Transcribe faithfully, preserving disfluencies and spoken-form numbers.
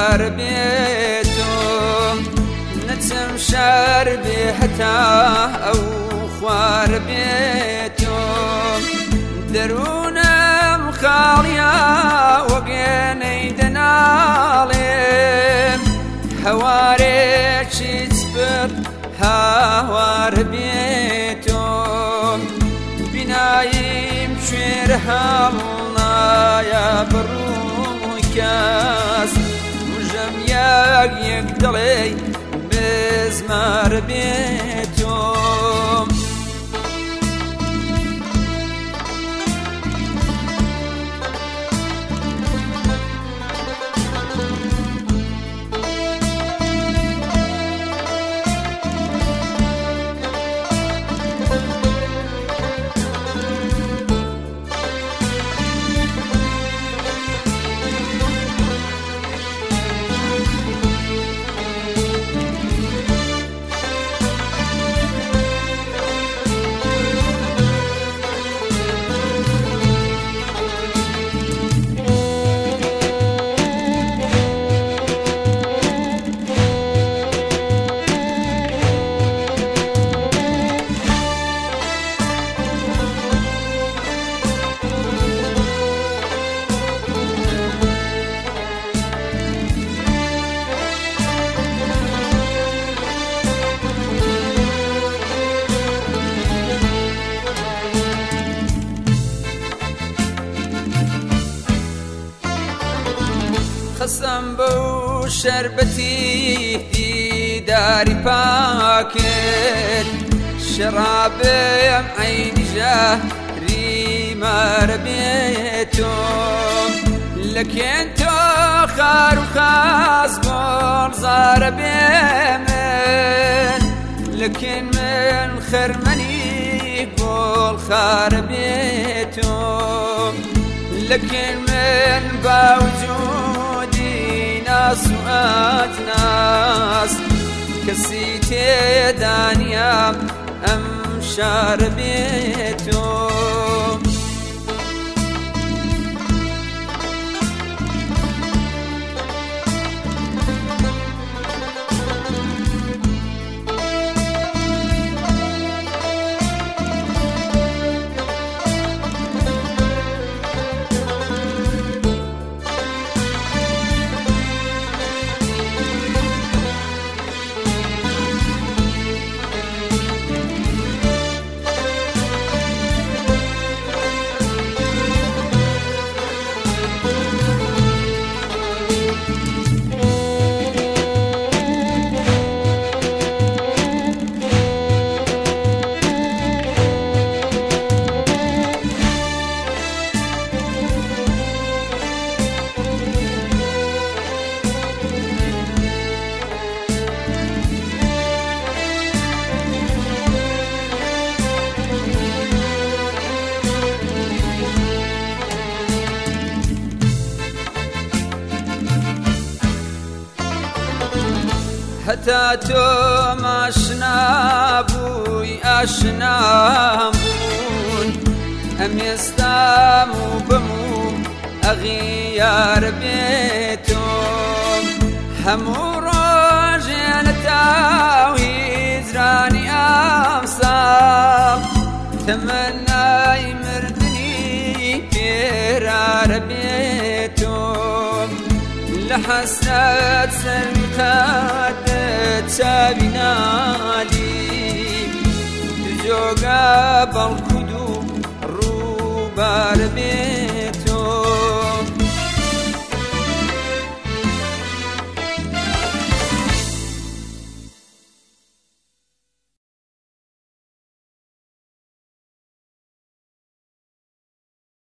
یار بێتۆ نەچم شار بێ هەتا ئەو خوار بێتۆ دەروونم خاڵیا وەگێنەی دەناڵێم هەوارێکی چپر هاوار بێتۆ بیناییم کوێر هەڵنایە بڕووی کەس وژەم یەک یەک دڵێ بزمار بێتۆ خەسەم بەو شەربەتی دیداری پاکت شەرابێم عەینی ژەهری مارە بێتۆ لەکێن تۆ خار و خاز گۆڵزارە بێمن لەکێن من خەرمەنی گۆڵ خارە بێتۆ لەکێن من باوجودی ناس و ئەجناس کەسی تێدانیام ئەم شارە بێتۆ هەتا تۆ ماشنا بووی ئاشنام بوون ئەم ئێستام و بموو ئەغیار بێتۆ هەموو ڕۆژێ لە تاوی هیجرانی ئەمساڵ تەمەنای مردنی پێرارە بێتۆ لە حەسرەت سەروی قەدت چاوی نالی جۆگە بەڵکود و ڕووبار بێ